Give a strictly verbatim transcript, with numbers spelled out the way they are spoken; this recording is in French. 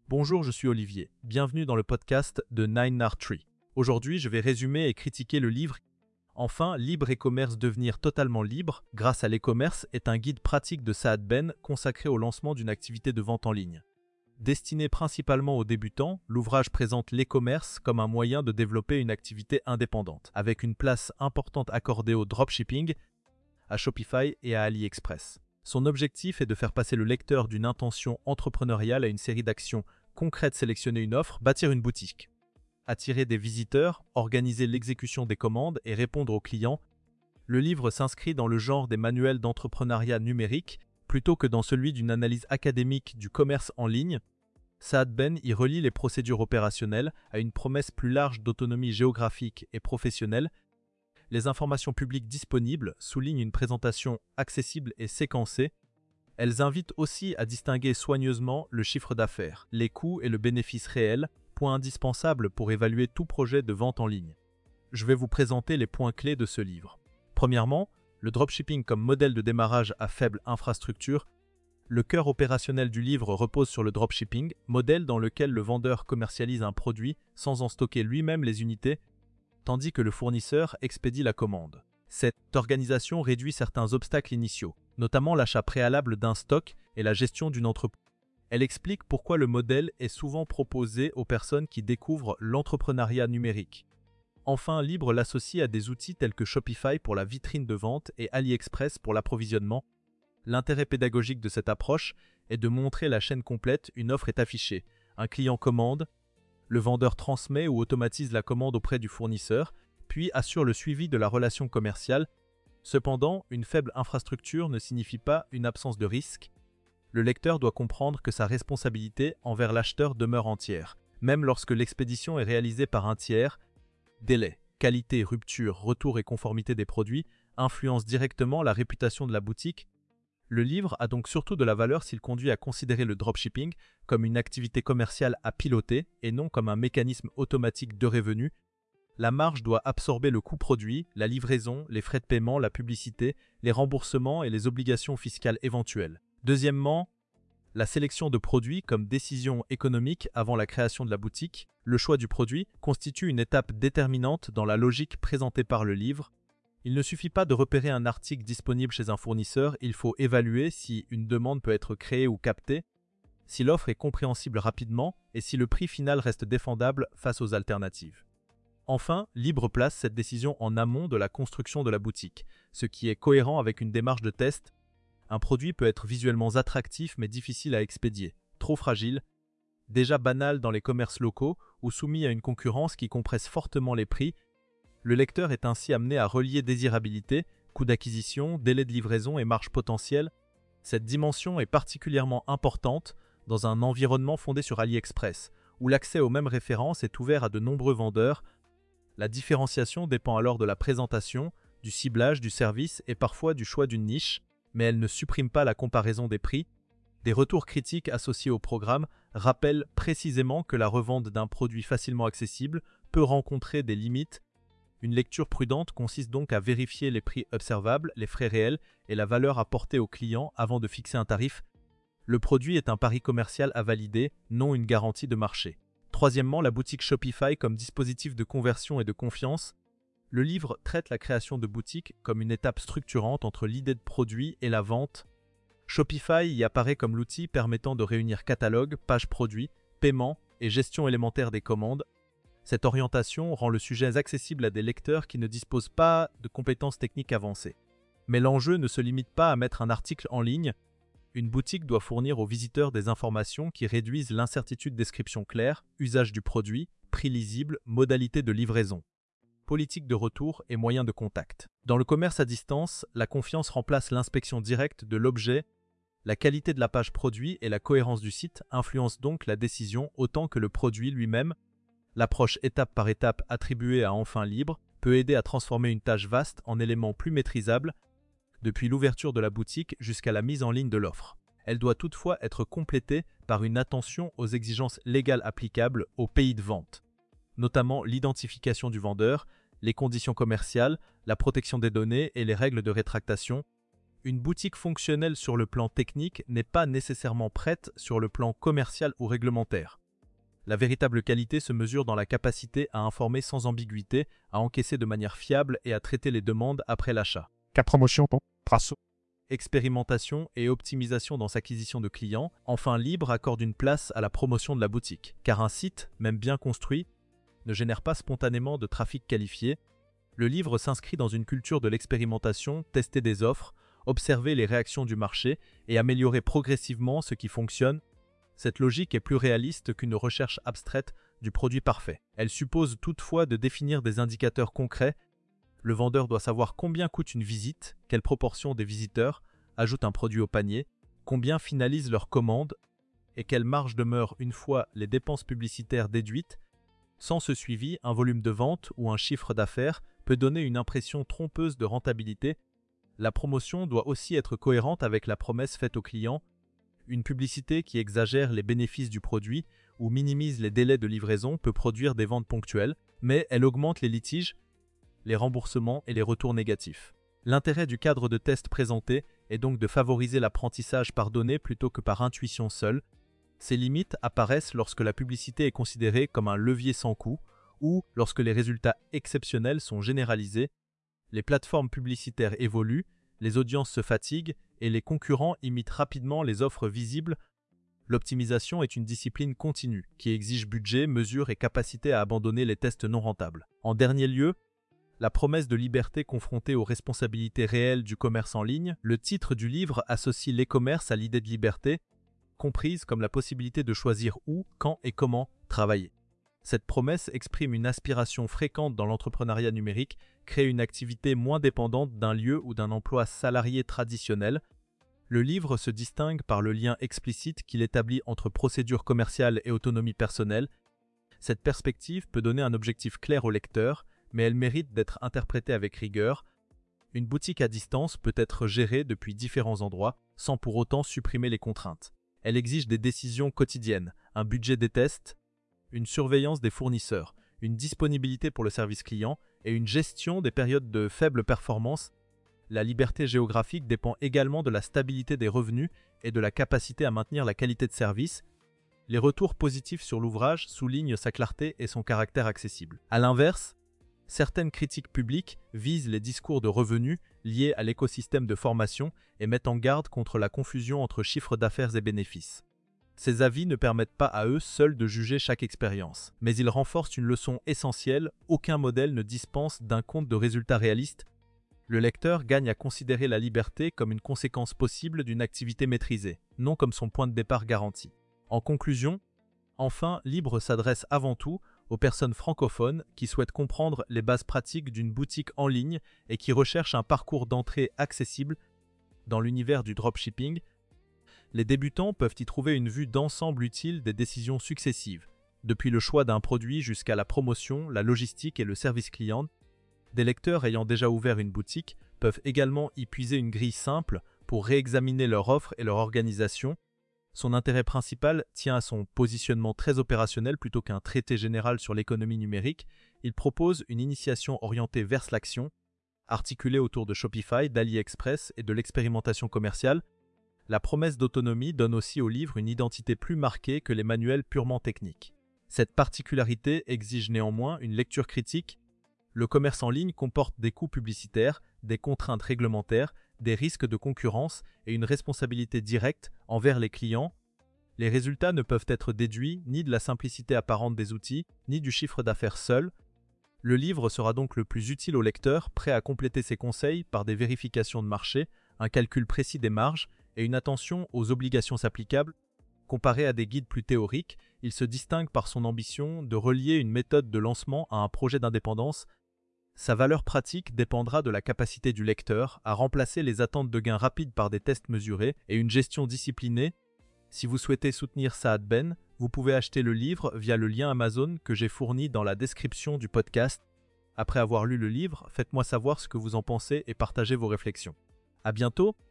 Bonjour, je suis Olivier. Bienvenue dans le podcast de Nine Art Tree. Aujourd'hui, je vais résumer et critiquer le livre Enfin, Libre e-commerce devenir totalement libre grâce à l'e-commerce est un guide pratique de Saad Ben consacré au lancement d'une activité de vente en ligne. Destiné principalement aux débutants, l'ouvrage présente l'e-commerce comme un moyen de développer une activité indépendante, avec une place importante accordée au dropshipping, à Shopify et à AliExpress. Son objectif est de faire passer le lecteur d'une intention entrepreneuriale à une série d'actions concrètes, sélectionner une offre, bâtir une boutique, attirer des visiteurs, organiser l'exécution des commandes et répondre aux clients. Le livre s'inscrit dans le genre des manuels d'entrepreneuriat numérique plutôt que dans celui d'une analyse académique du commerce en ligne. Saad Ben y relie les procédures opérationnelles à une promesse plus large d'autonomie géographique et professionnelle. Les informations publiques disponibles soulignent une présentation accessible et séquencée. Elles invitent aussi à distinguer soigneusement le chiffre d'affaires, les coûts et le bénéfice réel, point indispensable pour évaluer tout projet de vente en ligne. Je vais vous présenter les points clés de ce livre. Premièrement, le dropshipping comme modèle de démarrage à faible infrastructure. Le cœur opérationnel du livre repose sur le dropshipping, modèle dans lequel le vendeur commercialise un produit sans en stocker lui-même les unités, tandis que le fournisseur expédie la commande. Cette organisation réduit certains obstacles initiaux, notamment l'achat préalable d'un stock et la gestion d'une entreprise. Elle explique pourquoi le modèle est souvent proposé aux personnes qui découvrent l'entrepreneuriat numérique. Enfin, Libre l'associe à des outils tels que Shopify pour la vitrine de vente et AliExpress pour l'approvisionnement. L'intérêt pédagogique de cette approche est de montrer la chaîne complète. Une offre est affichée, un client commande, le vendeur transmet ou automatise la commande auprès du fournisseur, puis assure le suivi de la relation commerciale. Cependant, une faible infrastructure ne signifie pas une absence de risque. Le lecteur doit comprendre que sa responsabilité envers l'acheteur demeure entière, même lorsque l'expédition est réalisée par un tiers. Délai, qualité, rupture, retour et conformité des produits influencent directement la réputation de la boutique. Le livre a donc surtout de la valeur s'il conduit à considérer le dropshipping comme une activité commerciale à piloter et non comme un mécanisme automatique de revenus. La marge doit absorber le coût produit, la livraison, les frais de paiement, la publicité, les remboursements et les obligations fiscales éventuelles. Deuxièmement, la sélection de produits comme décision économique avant la création de la boutique. Le choix du produit constitue une étape déterminante dans la logique présentée par le livre. Il ne suffit pas de repérer un article disponible chez un fournisseur, il faut évaluer si une demande peut être créée ou captée, si l'offre est compréhensible rapidement et si le prix final reste défendable face aux alternatives. Enfin, Libre place cette décision en amont de la construction de la boutique, ce qui est cohérent avec une démarche de test. Un produit peut être visuellement attractif mais difficile à expédier, trop fragile, déjà banal dans les commerces locaux ou soumis à une concurrence qui compresse fortement les prix. Le lecteur est ainsi amené à relier désirabilité, coût d'acquisition, délai de livraison et marge potentielle. Cette dimension est particulièrement importante dans un environnement fondé sur AliExpress, où l'accès aux mêmes références est ouvert à de nombreux vendeurs. La différenciation dépend alors de la présentation, du ciblage, du service et parfois du choix d'une niche, mais elle ne supprime pas la comparaison des prix. Des retours critiques associés au programme rappellent précisément que la revente d'un produit facilement accessible peut rencontrer des limites. Une lecture prudente consiste donc à vérifier les prix observables, les frais réels et la valeur apportée au client avant de fixer un tarif. Le produit est un pari commercial à valider, non une garantie de marché. Troisièmement, la boutique Shopify comme dispositif de conversion et de confiance. Le livre traite la création de boutiques comme une étape structurante entre l'idée de produit et la vente. Shopify y apparaît comme l'outil permettant de réunir catalogue, page produit, paiement et gestion élémentaire des commandes. Cette orientation rend le sujet accessible à des lecteurs qui ne disposent pas de compétences techniques avancées. Mais l'enjeu ne se limite pas à mettre un article en ligne. Une boutique doit fournir aux visiteurs des informations qui réduisent l'incertitude. Description claire, usage du produit, prix lisible, modalité de livraison, politique de retour et moyens de contact. Dans le commerce à distance, la confiance remplace l'inspection directe de l'objet. La qualité de la page produit et la cohérence du site influencent donc la décision autant que le produit lui-même. L'approche étape par étape attribuée à Enfin Libre peut aider à transformer une tâche vaste en éléments plus maîtrisables, depuis l'ouverture de la boutique jusqu'à la mise en ligne de l'offre. Elle doit toutefois être complétée par une attention aux exigences légales applicables au pays de vente, notamment l'identification du vendeur, les conditions commerciales, la protection des données et les règles de rétractation. Une boutique fonctionnelle sur le plan technique n'est pas nécessairement prête sur le plan commercial ou réglementaire. La véritable qualité se mesure dans la capacité à informer sans ambiguïté, à encaisser de manière fiable et à traiter les demandes après l'achat. Cap promotion, ton trace. Expérimentation et optimisation dans sa acquisition de clients. Enfin, Libre accorde une place à la promotion de la boutique, car un site, même bien construit, ne génère pas spontanément de trafic qualifié. Le livre s'inscrit dans une culture de l'expérimentation, tester des offres, observer les réactions du marché et améliorer progressivement ce qui fonctionne. Cette logique est plus réaliste qu'une recherche abstraite du produit parfait. Elle suppose toutefois de définir des indicateurs concrets. Le vendeur doit savoir combien coûte une visite, quelle proportion des visiteurs ajoutent un produit au panier, combien finalisent leur commande et quelle marge demeure une fois les dépenses publicitaires déduites. Sans ce suivi, un volume de vente ou un chiffre d'affaires peut donner une impression trompeuse de rentabilité. La promotion doit aussi être cohérente avec la promesse faite au client. Une publicité qui exagère les bénéfices du produit ou minimise les délais de livraison peut produire des ventes ponctuelles, mais elle augmente les litiges, les remboursements et les retours négatifs. L'intérêt du cadre de test présenté est donc de favoriser l'apprentissage par données plutôt que par intuition seule. Ces limites apparaissent lorsque la publicité est considérée comme un levier sans coût ou lorsque les résultats exceptionnels sont généralisés. Les plateformes publicitaires évoluent, les audiences se fatiguent et les concurrents imitent rapidement les offres visibles. L'optimisation est une discipline continue qui exige budget, mesure et capacité à abandonner les tests non rentables. En dernier lieu, la promesse de liberté confrontée aux responsabilités réelles du commerce en ligne. Le titre du livre associe l'e-commerce à l'idée de liberté, comprise comme la possibilité de choisir où, quand et comment travailler. Cette promesse exprime une aspiration fréquente dans l'entrepreneuriat numérique, créer une activité moins dépendante d'un lieu ou d'un emploi salarié traditionnel. Le livre se distingue par le lien explicite qu'il établit entre procédure commerciale et autonomie personnelle. Cette perspective peut donner un objectif clair au lecteur, mais elle mérite d'être interprétée avec rigueur. Une boutique à distance peut être gérée depuis différents endroits, sans pour autant supprimer les contraintes. Elle exige des décisions quotidiennes, un budget des tests, une surveillance des fournisseurs, une disponibilité pour le service client et une gestion des périodes de faible performance. La liberté géographique dépend également de la stabilité des revenus et de la capacité à maintenir la qualité de service. Les retours positifs sur l'ouvrage soulignent sa clarté et son caractère accessible. À l'inverse, certaines critiques publiques visent les discours de revenus liés à l'écosystème de formation et mettent en garde contre la confusion entre chiffre d'affaires et bénéfices. Ces avis ne permettent pas à eux seuls de juger chaque expérience, mais ils renforcent une leçon essentielle: aucun modèle ne dispense d'un compte de résultats réalistes. Le lecteur gagne à considérer la liberté comme une conséquence possible d'une activité maîtrisée, non comme son point de départ garanti. En conclusion, enfin, Libre s'adresse avant tout aux personnes francophones qui souhaitent comprendre les bases pratiques d'une boutique en ligne et qui recherchent un parcours d'entrée accessible dans l'univers du dropshipping. Les débutants peuvent y trouver une vue d'ensemble utile des décisions successives, depuis le choix d'un produit jusqu'à la promotion, la logistique et le service client. Des lecteurs ayant déjà ouvert une boutique peuvent également y puiser une grille simple pour réexaminer leur offre et leur organisation. Son intérêt principal tient à son positionnement très opérationnel plutôt qu'un traité général sur l'économie numérique. Il propose une initiation orientée vers l'action, articulée autour de Shopify, d'AliExpress et de l'expérimentation commerciale. La promesse d'autonomie donne aussi au livre une identité plus marquée que les manuels purement techniques. Cette particularité exige néanmoins une lecture critique. Le commerce en ligne comporte des coûts publicitaires, des contraintes réglementaires, des risques de concurrence et une responsabilité directe envers les clients. Les résultats ne peuvent être déduits ni de la simplicité apparente des outils, ni du chiffre d'affaires seul. Le livre sera donc le plus utile au lecteur, prêt à compléter ses conseils par des vérifications de marché, un calcul précis des marges et une attention aux obligations applicables. Comparé à des guides plus théoriques, il se distingue par son ambition de relier une méthode de lancement à un projet d'indépendance. Sa valeur pratique dépendra de la capacité du lecteur à remplacer les attentes de gains rapides par des tests mesurés et une gestion disciplinée. Si vous souhaitez soutenir Saad Ben, vous pouvez acheter le livre via le lien Amazon que j'ai fourni dans la description du podcast. Après avoir lu le livre, faites-moi savoir ce que vous en pensez et partagez vos réflexions. À bientôt!